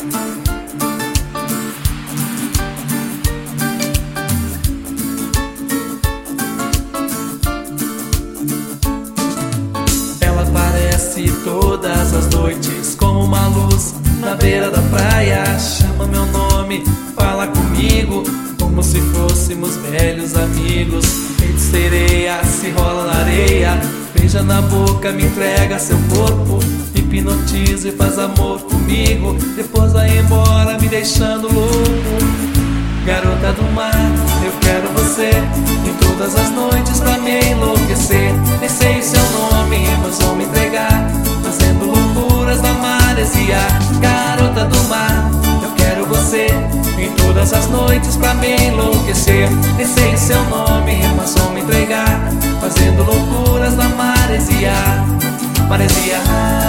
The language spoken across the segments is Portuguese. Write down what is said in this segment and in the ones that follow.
Ela aparece todas as noites como uma luz na beira da praia. Chama meu nome, fala comigo como se fôssemos velhos amigos. Feito sereia, se rola na areia, beija na boca, me entrega seu corpo, hipnotiza e faz amor comigo. Depois vai embora me deixando louco. Garota do mar, eu quero você em todas as noites pra me enlouquecer. Nem sei seu nome, mas vou me entregar, fazendo loucuras na maresia. Garota do mar, eu quero você em todas as noites pra me enlouquecer. Nem sei seu nome, mas vou me entregar, fazendo loucuras na maresia. Maresia.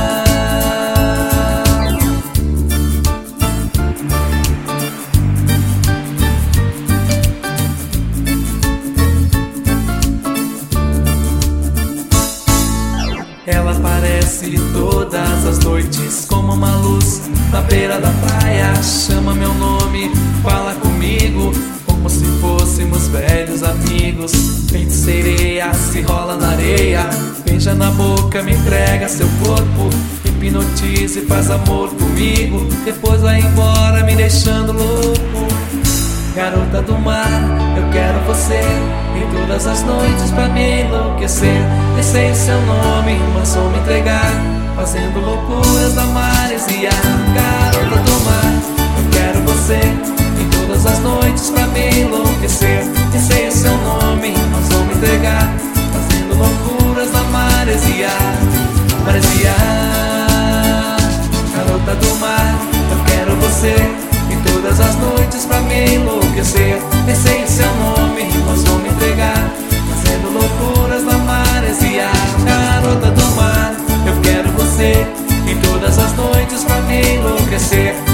Ela aparece todas as noites como uma luz na beira da praia. Chama meu nome, fala comigo como se fôssemos velhos amigos. Feito sereia, se rola na areia, beija na boca, me entrega seu corpo, hipnotiza e faz amor comigo. Depois vai embora me deixando louco. Garota do mar, eu quero você em todas as noites pra me enlouquecer. Nem sei seu nome, mas vou me entregar, fazendo loucuras na maresia. Garota do mar, eu quero você em todas as noites pra me enlouquecer. Nem sei seu nome, mas vou me entregar, fazendo loucuras na maresia. Maresia. Garota do mar, eu quero você em todas as noites pra me enlouquecer. Nem sei seu nome, mas vou me entregar, fazendo loucuras na maresia. Garota do mar, eu quero você em todas as noites pra me enlouquecer.